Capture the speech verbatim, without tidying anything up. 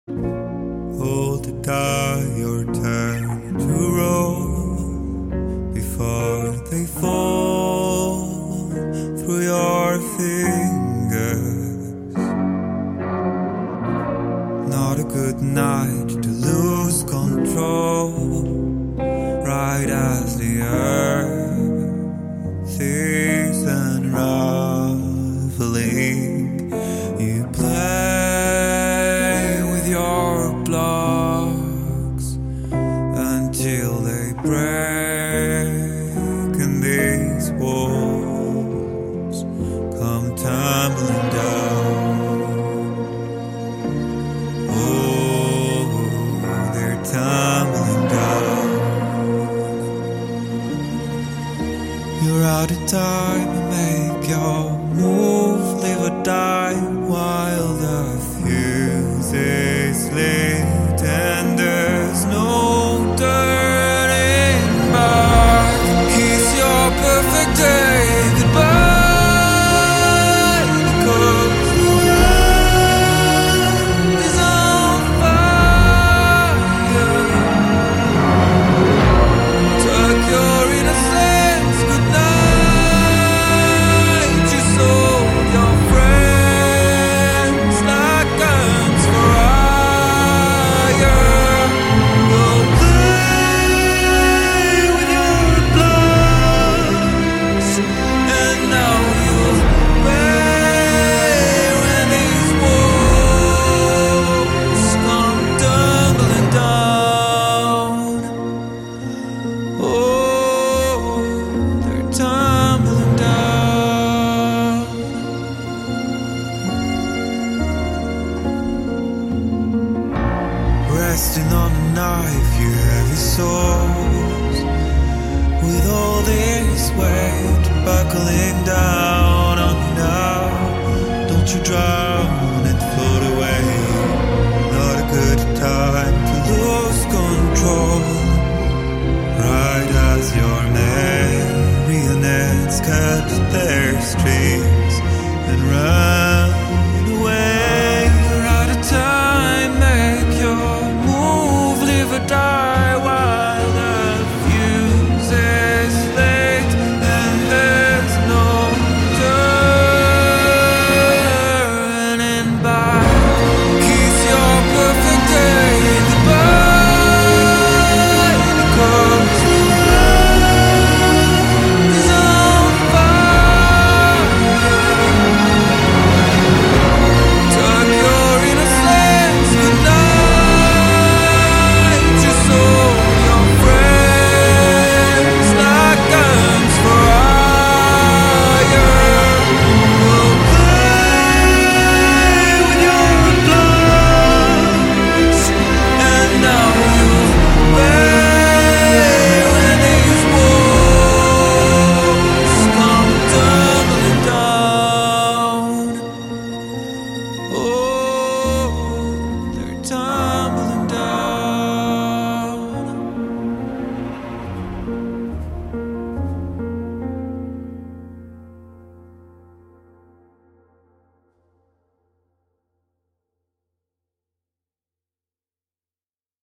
Hold the die or turn to roll before they fall through your fingers. Not a good night to lose control, right as the earth is unraveling. You play with your blocks until they break, and these walls come tumbling down. Oh, they're tumbling down. You're out of time to make your move, live or die while the fuse is lit and there's no turning back. Kiss your perfect day goodbye, because the world is on fire. Tuck your innocence goodnight. You sold your friends like guns for hire. Go play with your bloods, and now you'll pay when these walls come tumbling down. Oh, they're tumbling down. Resting on a knife, you heavy souls, with all this weight buckling down on you now. Don't you drown and float